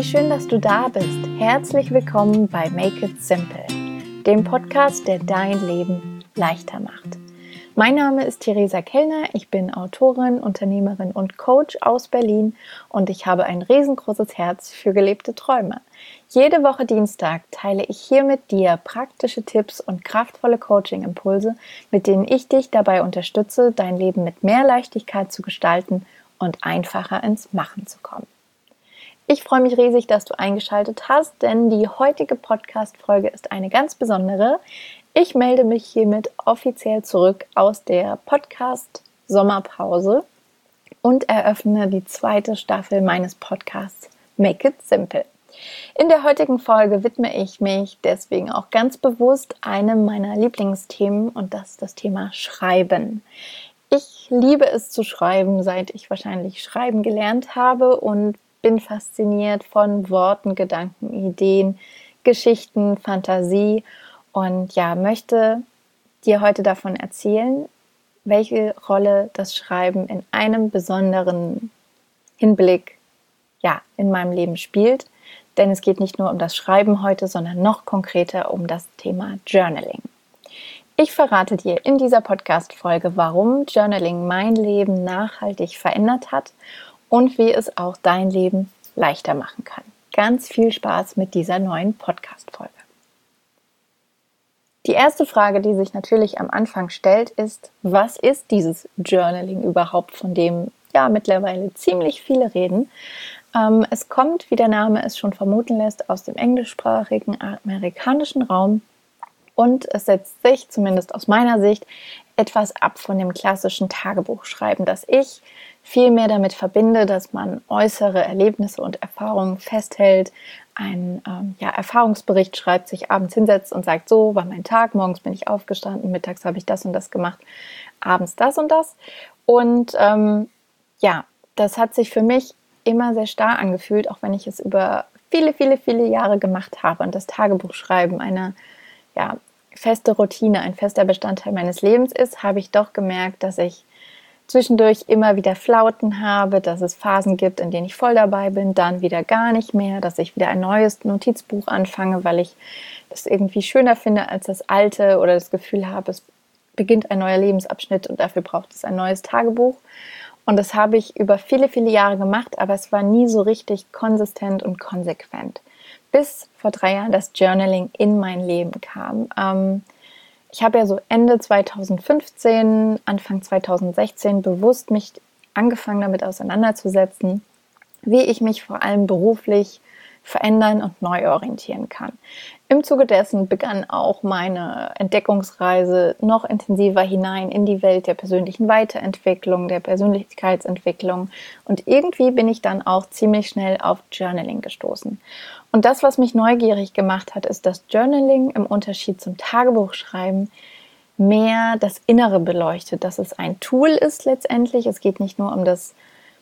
schön, dass du da bist. Herzlich willkommen bei Make It Simple, dem Podcast, der dein Leben leichter macht. Mein Name ist Theresa Kellner, ich bin Autorin, Unternehmerin und Coach aus Berlin und ich habe ein riesengroßes Herz für gelebte Träume. Jede Woche Dienstag teile ich hier mit dir praktische Tipps und kraftvolle Coaching-Impulse, mit denen ich dich dabei unterstütze, dein Leben mit mehr Leichtigkeit zu gestalten und einfacher ins Machen zu kommen. Ich freue mich riesig, dass du eingeschaltet hast, denn die heutige Podcast-Folge ist eine ganz besondere. Ich melde mich hiermit offiziell zurück aus der Podcast-Sommerpause und eröffne die zweite Staffel meines Podcasts Make It Simple. In der heutigen Folge widme ich mich deswegen auch ganz bewusst einem meiner Lieblingsthemen und das ist das Thema Schreiben. Ich liebe es zu schreiben, seit ich wahrscheinlich schreiben gelernt habe und bin fasziniert von Worten, Gedanken, Ideen, Geschichten, Fantasie und möchte dir heute davon erzählen, welche Rolle das Schreiben in einem besonderen Hinblick in meinem Leben spielt. Denn es geht nicht nur um das Schreiben heute, sondern noch konkreter um das Thema Journaling. Ich verrate dir in dieser Podcast-Folge, warum Journaling mein Leben nachhaltig verändert hat und wie es auch dein Leben leichter machen kann. Ganz viel Spaß mit dieser neuen Podcast-Folge. Die erste Frage, die sich natürlich am Anfang stellt, ist, was ist dieses Journaling überhaupt, von dem mittlerweile ziemlich viele reden? Es kommt, wie der Name es schon vermuten lässt, aus dem englischsprachigen amerikanischen Raum und es setzt sich, zumindest aus meiner Sicht, etwas ab von dem klassischen Tagebuchschreiben, das ich viel mehr damit verbinde, dass man äußere Erlebnisse und Erfahrungen festhält, einen Erfahrungsbericht schreibt, sich abends hinsetzt und sagt, so war mein Tag, morgens bin ich aufgestanden, mittags habe ich das und das gemacht, abends das und das. Und das hat sich für mich immer sehr starr angefühlt, auch wenn ich es über viele, viele, viele Jahre gemacht habe. Und das Tagebuchschreiben eine feste Routine, ein fester Bestandteil meines Lebens ist, habe ich doch gemerkt, dass ich zwischendurch immer wieder Flauten habe, dass es Phasen gibt, in denen ich voll dabei bin, dann wieder gar nicht mehr, dass ich wieder ein neues Notizbuch anfange, weil ich das irgendwie schöner finde als das alte oder das Gefühl habe, es beginnt ein neuer Lebensabschnitt und dafür braucht es ein neues Tagebuch. Und das habe ich über viele, viele Jahre gemacht, aber es war nie so richtig konsistent und konsequent. Bis vor 3 Jahren das Journaling in mein Leben kam. Ich habe so Ende 2015, Anfang 2016 bewusst mich angefangen damit auseinanderzusetzen, wie ich mich vor allem beruflich verändern und neu orientieren kann. Im Zuge dessen begann auch meine Entdeckungsreise noch intensiver hinein in die Welt der persönlichen Weiterentwicklung, der Persönlichkeitsentwicklung und irgendwie bin ich dann auch ziemlich schnell auf Journaling gestoßen. Und das, was mich neugierig gemacht hat, ist, dass Journaling im Unterschied zum Tagebuchschreiben mehr das Innere beleuchtet, dass es ein Tool ist letztendlich. Es geht nicht nur um das,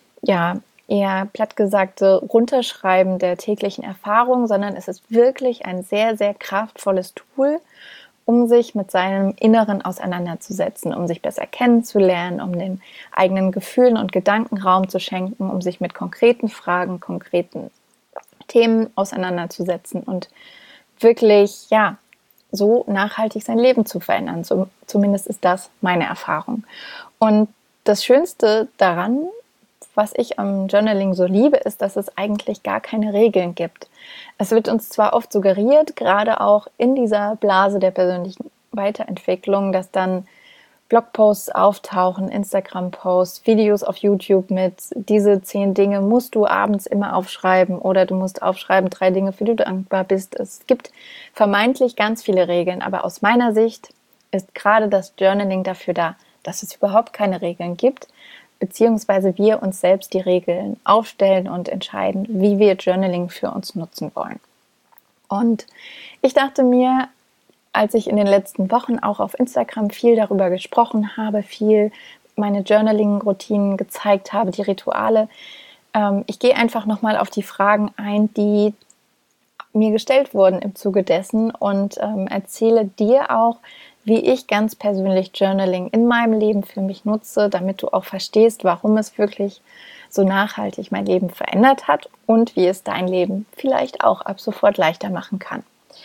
eher plattgesagte Runterschreiben der täglichen Erfahrungen, sondern es ist wirklich ein sehr, sehr kraftvolles Tool, um sich mit seinem Inneren auseinanderzusetzen, um sich besser kennenzulernen, um den eigenen Gefühlen und Gedanken Raum zu schenken, um sich mit konkreten Fragen, konkreten Themen auseinanderzusetzen und wirklich, so nachhaltig sein Leben zu verändern. So, zumindest ist das meine Erfahrung. Und das Schönste daran, was ich am Journaling so liebe, ist, dass es eigentlich gar keine Regeln gibt. Es wird uns zwar oft suggeriert, gerade auch in dieser Blase der persönlichen Weiterentwicklung, dass dann Blogposts auftauchen, Instagram-Posts, Videos auf YouTube mit diese 10 Dinge musst du abends immer aufschreiben oder du musst aufschreiben 3 Dinge, für die du dankbar bist. Es gibt vermeintlich ganz viele Regeln, aber aus meiner Sicht ist gerade das Journaling dafür da, dass es überhaupt keine Regeln gibt, beziehungsweise wir uns selbst die Regeln aufstellen und entscheiden, wie wir Journaling für uns nutzen wollen. Und ich dachte mir, als ich in den letzten Wochen auch auf Instagram viel darüber gesprochen habe, viel meine Journaling-Routinen gezeigt habe, die Rituale, ich gehe einfach nochmal auf die Fragen ein, die mir gestellt wurden im Zuge dessen und erzähle dir auch, wie ich ganz persönlich Journaling in meinem Leben für mich nutze, damit du auch verstehst, warum es wirklich so nachhaltig mein Leben verändert hat und wie es dein Leben vielleicht auch ab sofort leichter machen kann.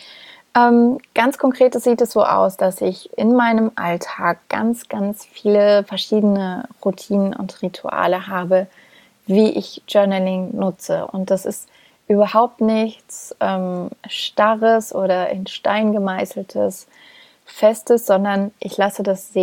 Ganz konkret sieht es so aus, dass ich in meinem Alltag ganz, ganz viele verschiedene Routinen und Rituale habe, wie ich Journaling nutze. Und das ist überhaupt nichts Starres oder in Stein gemeißeltes, Festes, sondern ich lasse das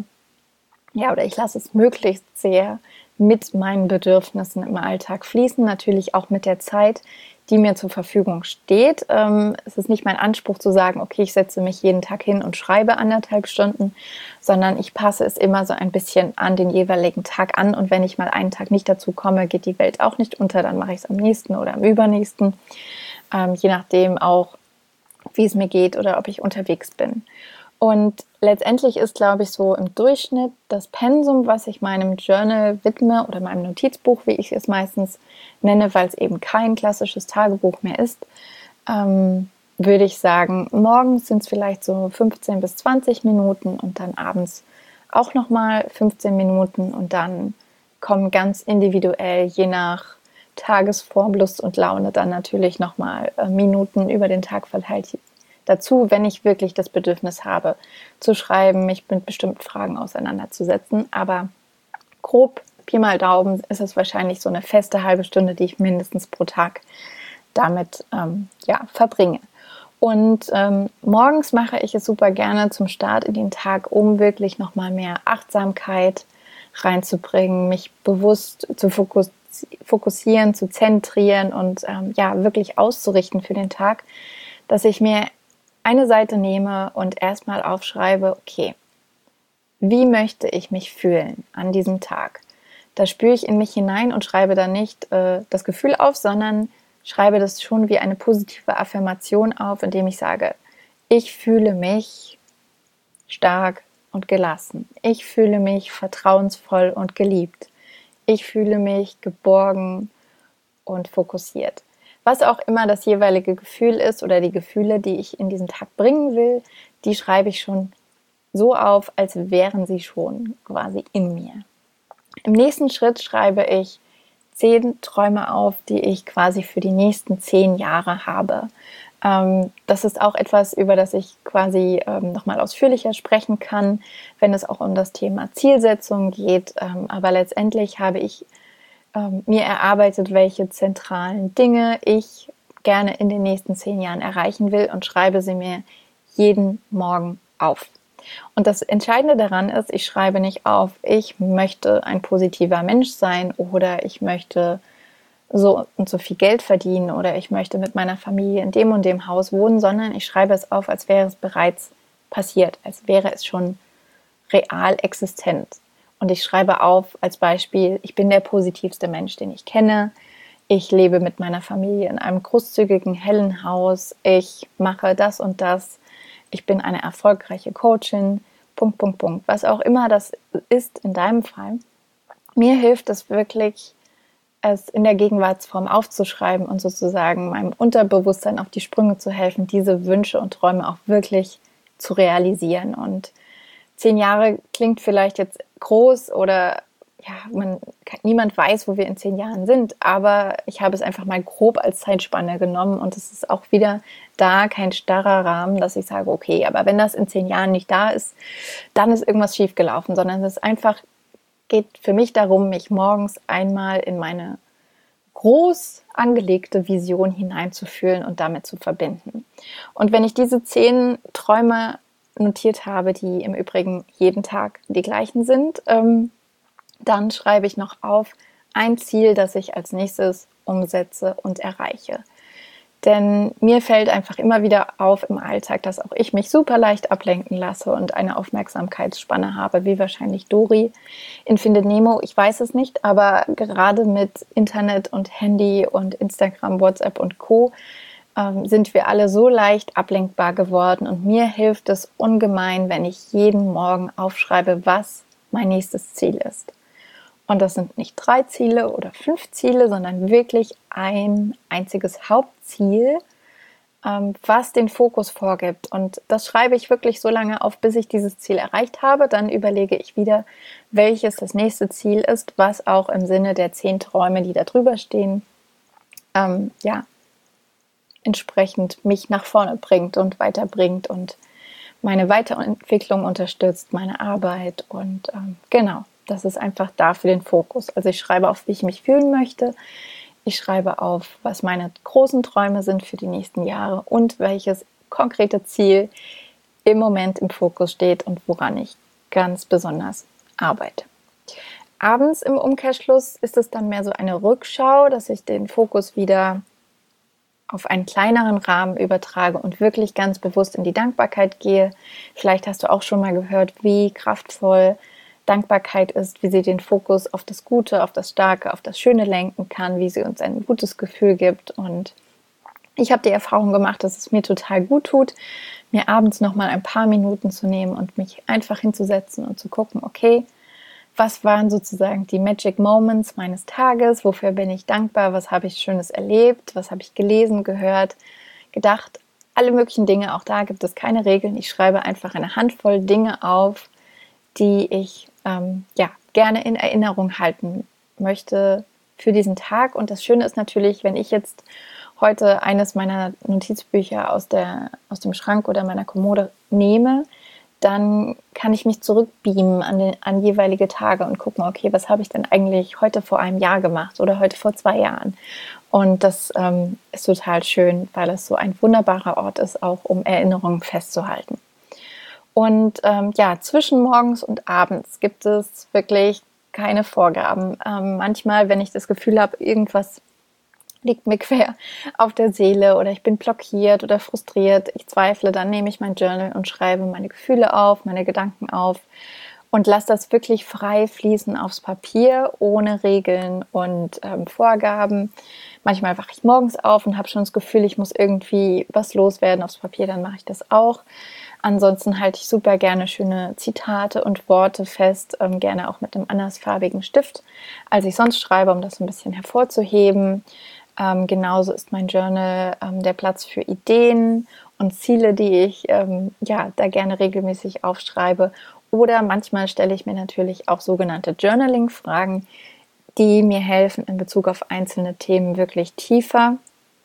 ich lasse es möglichst sehr mit meinen Bedürfnissen im Alltag fließen, natürlich auch mit der Zeit, die mir zur Verfügung steht. Es ist nicht mein Anspruch zu sagen, okay, ich setze mich jeden Tag hin und schreibe 1,5 Stunden, sondern ich passe es immer so ein bisschen an den jeweiligen Tag an. Und wenn ich mal einen Tag nicht dazu komme, geht die Welt auch nicht unter, dann mache ich es am nächsten oder am übernächsten, je nachdem auch, wie es mir geht oder ob ich unterwegs bin. Und letztendlich ist, glaube ich, so im Durchschnitt das Pensum, was ich meinem Journal widme oder meinem Notizbuch, wie ich es meistens nenne, weil es eben kein klassisches Tagebuch mehr ist, würde ich sagen, morgens sind es vielleicht so 15 bis 20 Minuten und dann abends auch nochmal 15 Minuten und dann kommen ganz individuell, je nach Tagesform, Lust und Laune, dann natürlich nochmal Minuten über den Tag verteilt dazu, wenn ich wirklich das Bedürfnis habe, zu schreiben, mich mit bestimmten Fragen auseinanderzusetzen. Aber grob, Pi mal Daumen, ist es wahrscheinlich so eine feste halbe Stunde, die ich mindestens pro Tag damit verbringe. Und morgens mache ich es super gerne zum Start in den Tag, um wirklich nochmal mehr Achtsamkeit reinzubringen, mich bewusst zu fokussieren, zu zentrieren und wirklich auszurichten für den Tag, dass ich mir eine Seite nehme und erstmal aufschreibe, okay, wie möchte ich mich fühlen an diesem Tag? Da spüre ich in mich hinein und schreibe dann nicht das Gefühl auf, sondern schreibe das schon wie eine positive Affirmation auf, indem ich sage, ich fühle mich stark und gelassen. Ich fühle mich vertrauensvoll und geliebt. Ich fühle mich geborgen und fokussiert. Was auch immer das jeweilige Gefühl ist oder die Gefühle, die ich in diesen Tag bringen will, die schreibe ich schon so auf, als wären sie schon quasi in mir. Im nächsten Schritt schreibe ich 10 Träume auf, die ich quasi für die nächsten 10 Jahre habe. Das ist auch etwas, über das ich quasi nochmal ausführlicher sprechen kann, wenn es auch um das Thema Zielsetzung geht. Aber letztendlich habe ich mir erarbeitet, welche zentralen Dinge ich gerne in den nächsten 10 Jahren erreichen will und schreibe sie mir jeden Morgen auf. Und das Entscheidende daran ist, ich schreibe nicht auf, ich möchte ein positiver Mensch sein oder ich möchte so und so viel Geld verdienen oder ich möchte mit meiner Familie in dem und dem Haus wohnen, sondern ich schreibe es auf, als wäre es bereits passiert, als wäre es schon real existent. Und ich schreibe auf als Beispiel, ich bin der positivste Mensch, den ich kenne. Ich lebe mit meiner Familie in einem großzügigen, hellen Haus. Ich mache das und das. Ich bin eine erfolgreiche Coachin. .. Was auch immer das ist in deinem Fall. Mir hilft es wirklich, es in der Gegenwartsform aufzuschreiben und sozusagen meinem Unterbewusstsein auf die Sprünge zu helfen, diese Wünsche und Träume auch wirklich zu realisieren. Und 10 Jahre klingt vielleicht jetzt groß oder niemand weiß, wo wir in 10 Jahren sind, aber ich habe es einfach mal grob als Zeitspanne genommen und es ist auch wieder da kein starrer Rahmen, dass ich sage, okay, aber wenn das in 10 Jahren nicht da ist, dann ist irgendwas schiefgelaufen, sondern es ist einfach, geht für mich darum, mich morgens einmal in meine groß angelegte Vision hineinzufühlen und damit zu verbinden. Und wenn ich diese 10 Träume notiert habe, die im Übrigen jeden Tag die gleichen sind, dann schreibe ich noch auf ein Ziel, das ich als nächstes umsetze und erreiche. Denn mir fällt einfach immer wieder auf im Alltag, dass auch ich mich super leicht ablenken lasse und eine Aufmerksamkeitsspanne habe, wie wahrscheinlich Dory in Findet Nemo. Ich weiß es nicht, aber gerade mit Internet und Handy und Instagram, WhatsApp und Co. Sind wir alle so leicht ablenkbar geworden. Und mir hilft es ungemein, wenn ich jeden Morgen aufschreibe, was mein nächstes Ziel ist. Und das sind nicht 3 Ziele oder 5 Ziele, sondern wirklich ein einziges Hauptziel, was den Fokus vorgibt. Und das schreibe ich wirklich so lange auf, bis ich dieses Ziel erreicht habe. Dann überlege ich wieder, welches das nächste Ziel ist, was auch im Sinne der 10 Träume, die da drüber stehen, entsprechend mich nach vorne bringt und weiterbringt und meine Weiterentwicklung unterstützt, meine Arbeit. Und genau, das ist einfach da für den Fokus. Also ich schreibe auf, wie ich mich fühlen möchte. Ich schreibe auf, was meine großen Träume sind für die nächsten Jahre und welches konkrete Ziel im Moment im Fokus steht und woran ich ganz besonders arbeite. Abends im Umkehrschluss ist es dann mehr so eine Rückschau, dass ich den Fokus wieder auf einen kleineren Rahmen übertrage und wirklich ganz bewusst in die Dankbarkeit gehe. Vielleicht hast du auch schon mal gehört, wie kraftvoll Dankbarkeit ist, wie sie den Fokus auf das Gute, auf das Starke, auf das Schöne lenken kann, wie sie uns ein gutes Gefühl gibt. Und ich habe die Erfahrung gemacht, dass es mir total gut tut, mir abends nochmal ein paar Minuten zu nehmen und mich einfach hinzusetzen und zu gucken, okay, was waren sozusagen die Magic Moments meines Tages, wofür bin ich dankbar, was habe ich Schönes erlebt, was habe ich gelesen, gehört, gedacht, alle möglichen Dinge, auch da gibt es keine Regeln. Ich schreibe einfach eine Handvoll Dinge auf, die ich gerne in Erinnerung halten möchte für diesen Tag. Und das Schöne ist natürlich, wenn ich jetzt heute eines meiner Notizbücher aus dem Schrank oder meiner Kommode nehme, dann kann ich mich zurückbeamen an jeweilige Tage und gucken, okay, was habe ich denn eigentlich heute vor einem Jahr gemacht oder heute vor 2 Jahren? Und das ist total schön, weil es so ein wunderbarer Ort ist, auch um Erinnerungen festzuhalten. Und zwischen morgens und abends gibt es wirklich keine Vorgaben. Manchmal, wenn ich das Gefühl habe, irgendwas liegt mir quer auf der Seele oder ich bin blockiert oder frustriert, ich zweifle, dann nehme ich mein Journal und schreibe meine Gefühle auf, meine Gedanken auf und lasse das wirklich frei fließen aufs Papier, ohne Regeln und Vorgaben. Manchmal wache ich morgens auf und habe schon das Gefühl, ich muss irgendwie was loswerden aufs Papier, dann mache ich das auch. Ansonsten halte ich super gerne schöne Zitate und Worte fest, gerne auch mit einem andersfarbigen Stift, als ich sonst schreibe, um das ein bisschen hervorzuheben. Genauso ist mein Journal der Platz für Ideen und Ziele, die ich da gerne regelmäßig aufschreibe. Oder manchmal stelle ich mir natürlich auch sogenannte Journaling-Fragen, die mir helfen, in Bezug auf einzelne Themen wirklich tiefer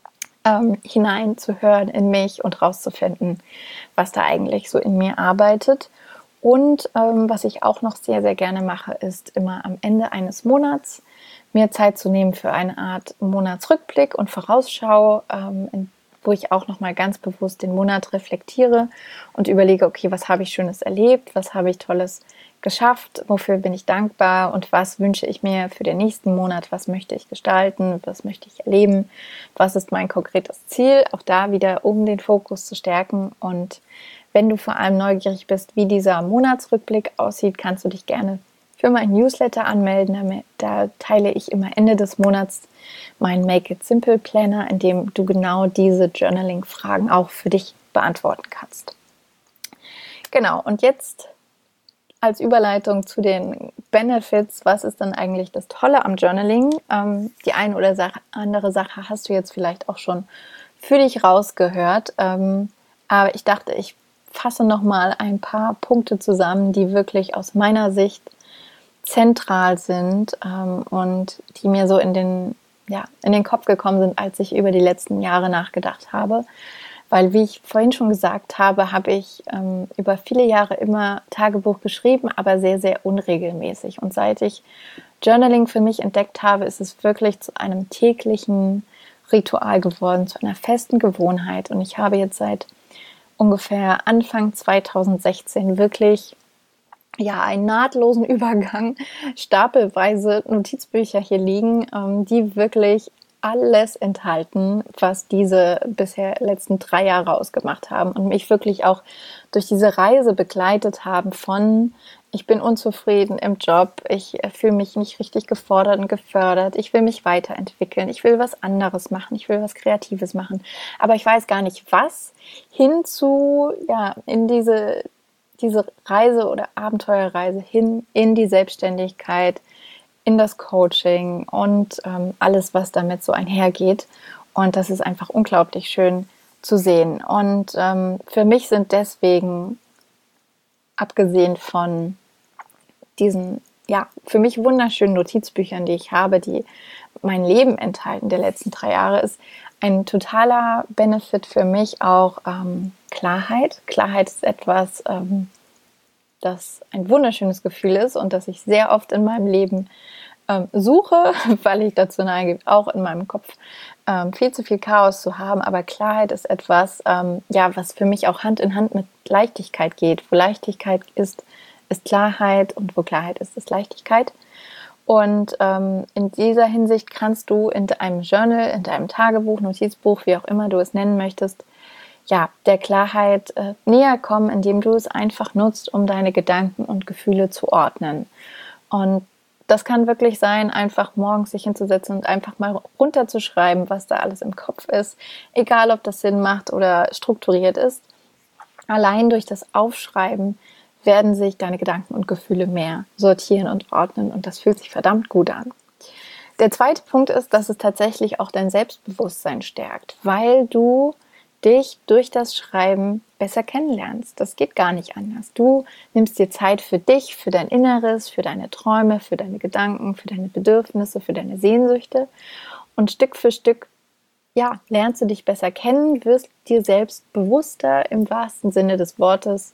hineinzuhören in mich und rauszufinden, was da eigentlich so in mir arbeitet. Und was ich auch noch sehr, sehr gerne mache, ist immer am Ende eines Monats mir Zeit zu nehmen für eine Art Monatsrückblick und Vorausschau, wo ich auch nochmal ganz bewusst den Monat reflektiere und überlege, okay, was habe ich Schönes erlebt, was habe ich Tolles geschafft, wofür bin ich dankbar und was wünsche ich mir für den nächsten Monat, was möchte ich gestalten, was möchte ich erleben, was ist mein konkretes Ziel, auch da wieder, um den Fokus zu stärken. Und wenn du vor allem neugierig bist, wie dieser Monatsrückblick aussieht, kannst du dich gerne für meinen Newsletter anmelden. Da teile ich immer Ende des Monats meinen Make It Simple Planner, in dem du genau diese Journaling-Fragen auch für dich beantworten kannst. Genau, und jetzt als Überleitung zu den Benefits, was ist denn eigentlich das Tolle am Journaling? Die eine oder andere Sache hast du jetzt vielleicht auch schon für dich rausgehört, aber ich dachte, ich fasse nochmal ein paar Punkte zusammen, die wirklich aus meiner Sicht zentral sind und die mir so in den Kopf gekommen sind, als ich über die letzten Jahre nachgedacht habe. Weil, wie ich vorhin schon gesagt habe, habe ich über viele Jahre immer Tagebuch geschrieben, aber sehr, sehr unregelmäßig. Und seit ich Journaling für mich entdeckt habe, ist es wirklich zu einem täglichen Ritual geworden, zu einer festen Gewohnheit. Und ich habe jetzt seit ungefähr Anfang 2016 wirklich einen nahtlosen Übergang, stapelweise Notizbücher hier liegen, die wirklich alles enthalten, was diese bisher letzten 3 Jahre ausgemacht haben und mich wirklich auch durch diese Reise begleitet haben von ich bin unzufrieden im Job, ich fühle mich nicht richtig gefordert und gefördert, ich will mich weiterentwickeln, ich will was anderes machen, ich will was Kreatives machen, aber ich weiß gar nicht was, hin zu, in diese Reise oder Abenteuerreise hin in die Selbstständigkeit, in das Coaching und alles, was damit so einhergeht. Und das ist einfach unglaublich schön, zu sehen. Und für mich sind deswegen, abgesehen von diesen, ja, für mich wunderschönen Notizbüchern, die ich habe, die mein Leben enthalten der letzten 3 Jahre, ist ein totaler Benefit für mich auch Klarheit. Klarheit ist etwas, das ein wunderschönes Gefühl ist und das ich sehr oft in meinem Leben suche, weil ich dazu neige, auch in meinem Kopf viel zu viel Chaos zu haben. Aber Klarheit ist etwas, was für mich auch Hand in Hand mit Leichtigkeit geht. Wo Leichtigkeit ist Klarheit und wo Klarheit ist Leichtigkeit. Und in dieser Hinsicht kannst du in deinem Journal, in deinem Tagebuch, Notizbuch, wie auch immer du es nennen möchtest, der Klarheit näher kommen, indem du es einfach nutzt, um deine Gedanken und Gefühle zu ordnen. Und das kann wirklich sein, einfach morgens sich hinzusetzen und einfach mal runterzuschreiben, was da alles im Kopf ist. Egal, ob das Sinn macht oder strukturiert ist. Allein durch das Aufschreiben werden sich deine Gedanken und Gefühle mehr sortieren und ordnen. Und das fühlt sich verdammt gut an. Der zweite Punkt ist, dass es tatsächlich auch dein Selbstbewusstsein stärkt, weil du dich durch das Schreiben besser kennenlernst. Das geht gar nicht anders. Du nimmst dir Zeit für dich, für dein Inneres, für deine Träume, für deine Gedanken, für deine Bedürfnisse, für deine Sehnsüchte. Und Stück für Stück, lernst du dich besser kennen, wirst dir selbst bewusster im wahrsten Sinne des Wortes,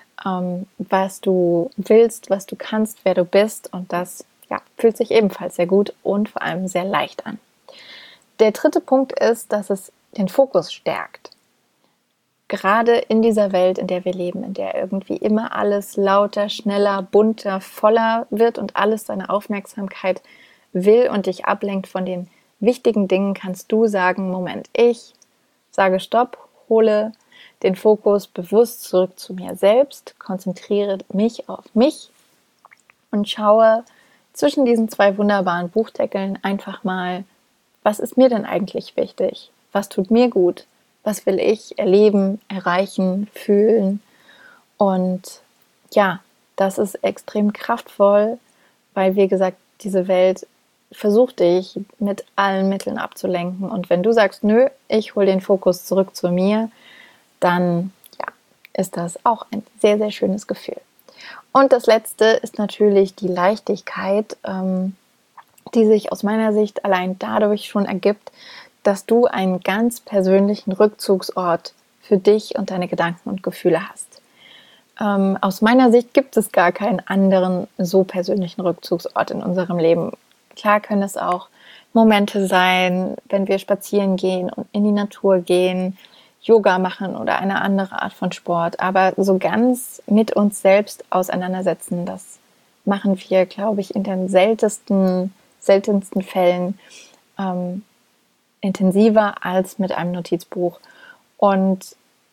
was du willst, was du kannst, wer du bist. Und das fühlt sich ebenfalls sehr gut und vor allem sehr leicht an. Der dritte Punkt ist, dass es den Fokus stärkt. Gerade in dieser Welt, in der wir leben, in der irgendwie immer alles lauter, schneller, bunter, voller wird und alles deine Aufmerksamkeit will und dich ablenkt von den wichtigen Dingen, kannst du sagen, Moment, ich sage Stopp, hole den Fokus bewusst zurück zu mir selbst, konzentriere mich auf mich und schaue zwischen diesen 2 wunderbaren Buchdeckeln einfach mal, was ist mir denn eigentlich wichtig? Was tut mir gut? Was will ich erleben, erreichen, fühlen? Und das ist extrem kraftvoll, weil, wie gesagt, diese Welt versucht dich mit allen Mitteln abzulenken. Und wenn du sagst, nö, ich hole den Fokus zurück zu mir, dann ist das auch ein sehr, sehr schönes Gefühl. Und das Letzte ist natürlich die Leichtigkeit, die sich aus meiner Sicht allein dadurch schon ergibt, dass du einen ganz persönlichen Rückzugsort für dich und deine Gedanken und Gefühle hast. Aus meiner Sicht gibt es gar keinen anderen so persönlichen Rückzugsort in unserem Leben. Klar können es auch Momente sein, wenn wir spazieren gehen und in die Natur gehen, Yoga machen oder eine andere Art von Sport. Aber so ganz mit uns selbst auseinandersetzen, das machen wir, glaube ich, in den seltensten Fällen intensiver als mit einem Notizbuch. Und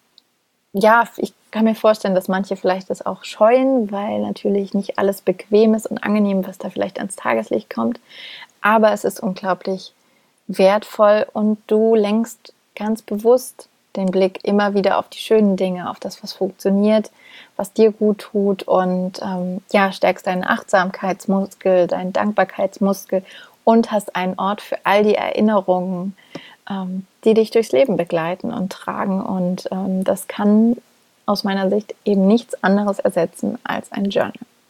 ich kann mir vorstellen, dass manche vielleicht das auch scheuen, weil natürlich nicht alles bequem ist und angenehm, was da vielleicht ans Tageslicht kommt. Aber es ist unglaublich wertvoll und du lenkst ganz bewusst den Blick immer wieder auf die schönen Dinge, auf das, was funktioniert, was dir gut tut und stärkst deinen Achtsamkeitsmuskel, deinen Dankbarkeitsmuskel und hast einen Ort für all die Erinnerungen, die dich durchs Leben begleiten und tragen. Und das kann aus meiner Sicht eben nichts anderes ersetzen als ein Journal.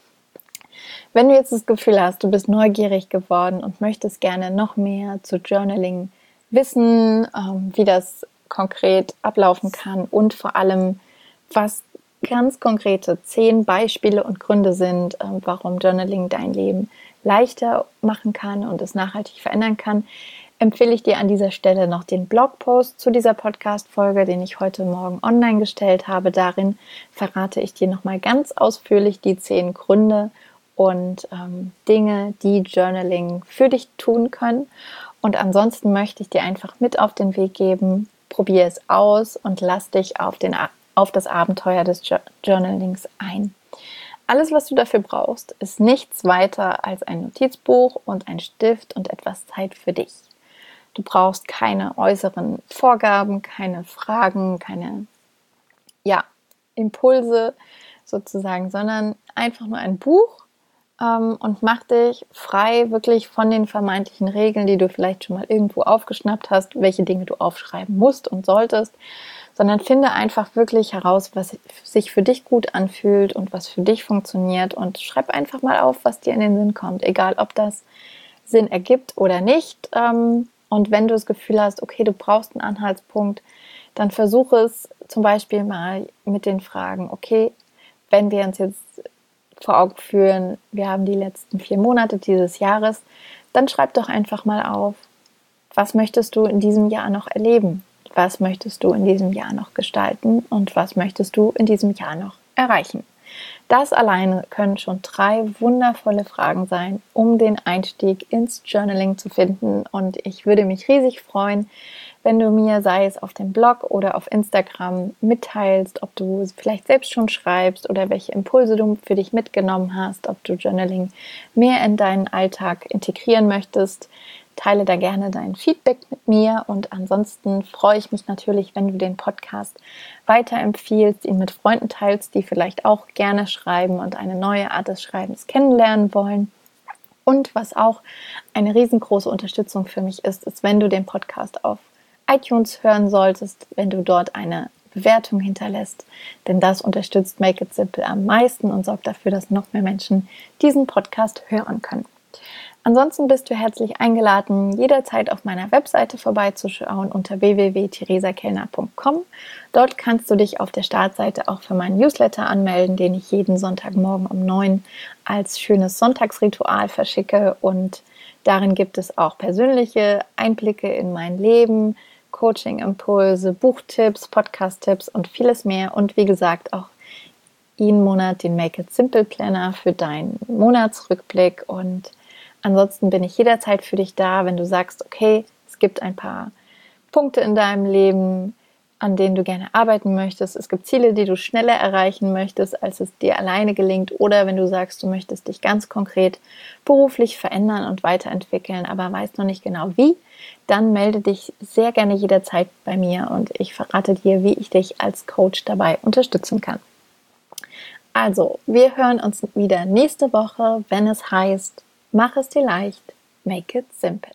Wenn du jetzt das Gefühl hast, du bist neugierig geworden und möchtest gerne noch mehr zu Journaling wissen, wie das konkret ablaufen kann und vor allem, was ganz konkrete 10 Beispiele und Gründe sind, warum Journaling dein Leben leichter machen kann und es nachhaltig verändern kann, empfehle ich dir an dieser Stelle noch den Blogpost zu dieser Podcast-Folge, den ich heute Morgen online gestellt habe. Darin verrate ich dir nochmal ganz ausführlich die 10 Gründe und Dinge, die Journaling für dich tun können. Und ansonsten möchte ich dir einfach mit auf den Weg geben, probier es aus und lass dich auf das Abenteuer des Journalings ein. Alles, was du dafür brauchst, ist nichts weiter als ein Notizbuch und ein Stift und etwas Zeit für dich. Du brauchst keine äußeren Vorgaben, keine Fragen, keine Impulse sozusagen, sondern einfach nur ein Buch, und mach dich frei wirklich von den vermeintlichen Regeln, die du vielleicht schon mal irgendwo aufgeschnappt hast, welche Dinge du aufschreiben musst und solltest, sondern finde einfach wirklich heraus, was sich für dich gut anfühlt und was für dich funktioniert und schreib einfach mal auf, was dir in den Sinn kommt, egal ob das Sinn ergibt oder nicht. Und wenn du das Gefühl hast, okay, du brauchst einen Anhaltspunkt, dann versuche es zum Beispiel mal mit den Fragen, okay, wenn wir uns jetzt vor Augen führen, wir haben die letzten 4 Monate dieses Jahres, dann schreib doch einfach mal auf, was möchtest du in diesem Jahr noch erleben? Was möchtest du in diesem Jahr noch gestalten? Und was möchtest du in diesem Jahr noch erreichen? Das alleine können schon 3 wundervolle Fragen sein, um den Einstieg ins Journaling zu finden. Und ich würde mich riesig freuen, wenn du mir, sei es auf dem Blog oder auf Instagram, mitteilst, ob du vielleicht selbst schon schreibst oder welche Impulse du für dich mitgenommen hast, ob du Journaling mehr in deinen Alltag integrieren möchtest. Teile da gerne dein Feedback mit mir und ansonsten freue ich mich natürlich, wenn du den Podcast weiterempfiehlst, ihn mit Freunden teilst, die vielleicht auch gerne schreiben und eine neue Art des Schreibens kennenlernen wollen. Und was auch eine riesengroße Unterstützung für mich ist, ist, wenn du den Podcast auf iTunes hören solltest, wenn du dort eine Bewertung hinterlässt, denn das unterstützt Make It Simple am meisten und sorgt dafür, dass noch mehr Menschen diesen Podcast hören können. Ansonsten bist du herzlich eingeladen, jederzeit auf meiner Webseite vorbeizuschauen unter www.theresakellner.com. Dort kannst du dich auf der Startseite auch für meinen Newsletter anmelden, den ich jeden Sonntagmorgen um 9 als schönes Sonntagsritual verschicke. Und darin gibt es auch persönliche Einblicke in mein Leben, Coaching-Impulse, Buchtipps, Podcast-Tipps und vieles mehr. Und wie gesagt, auch jeden Monat den Make It Simple Planner für deinen Monatsrückblick. Und ansonsten bin ich jederzeit für dich da, wenn du sagst, okay, es gibt ein paar Punkte in deinem Leben, an denen du gerne arbeiten möchtest. Es gibt Ziele, die du schneller erreichen möchtest, als es dir alleine gelingt. Oder wenn du sagst, du möchtest dich ganz konkret beruflich verändern und weiterentwickeln, aber weißt noch nicht genau wie, dann melde dich sehr gerne jederzeit bei mir und ich verrate dir, wie ich dich als Coach dabei unterstützen kann. Also, wir hören uns wieder nächste Woche, wenn es heißt, mach es dir leicht, make it simple.